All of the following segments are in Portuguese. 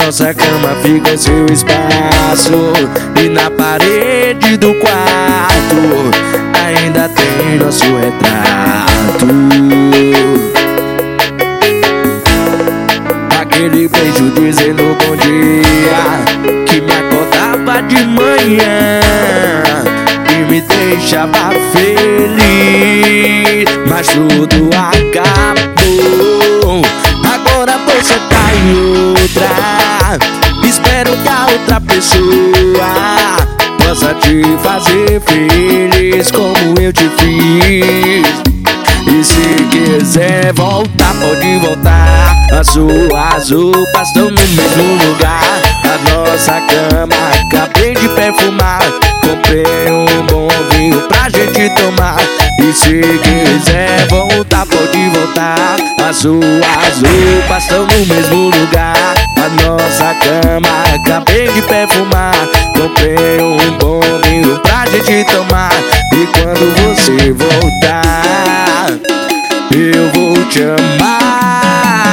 nossa cama fica seu espaço, e na parede do quarto ainda tem nosso retrato. Aquele beijo dizendo bom dia, que me acordava de manhã e me deixava feliz. Mas tudo acabou, agora você tá em outra. Espero que a outra pessoa possa te fazer feliz como eu te fiz. E se quiser voltar, pode voltar. As suas roupas estão no mesmo lugar. A nossa cama acabei de perfumar. Comprei um bom vinho pra gente tomar. E se quiser voltar, pode voltar. As suas roupas estão no mesmo lugar. A nossa cama acabei de perfumar. Comprei um bom vinho pra gente tomar. E quando você voltar, eu vou te amar.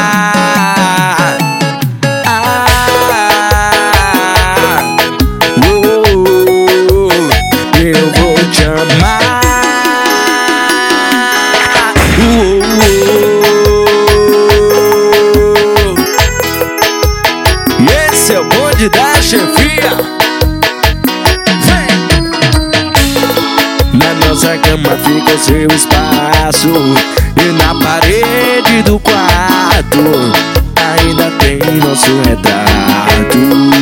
Eu vou te amar. E esse é o bonde da chefia. Na nossa cama fica seu espaço, e na parede do quarto ainda tem nosso retrato.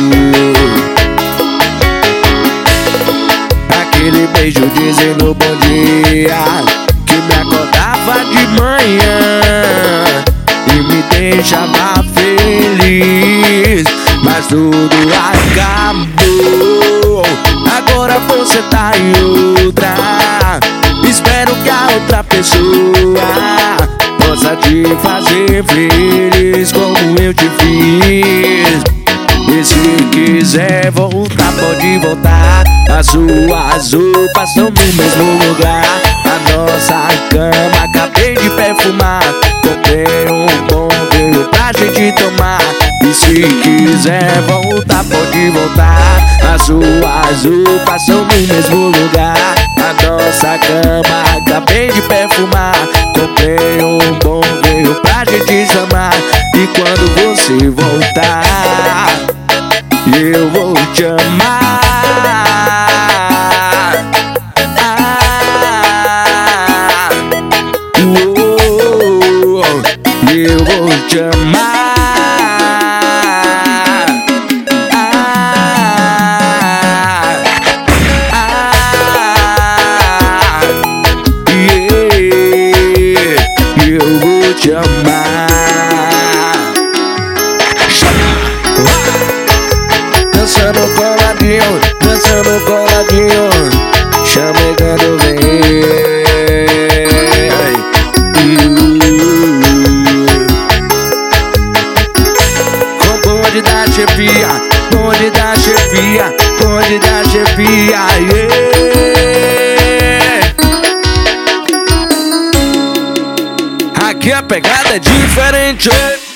Aquele beijo dizendo bom dia, que me acordava de manhã e me deixava feliz. Mas tudo acabou, agora você tá em outra. Espero que a outra pessoa possa te fazer feliz como eu te fiz. E se quiser voltar, pode voltar. As suas roupas estão no mesmo lugar. A nossa cama acabei de perfumar. Comprei um bom vinho pra gente tomar. E se quiser voltar, pode voltar. As suas roupas estão no mesmo lugar. A nossa cama acabei de perfumar. Comprei um bom vinho pra gente chamar. E quando você voltar, eu vou te amar. Eu vou te amar. Eu vou te amar. Dançando coladinho, dançando coladinho, chamegando vem. Com bonde da chefia, bonde da chefia, bonde da chefia, yeah. Aqui a pegada é diferente.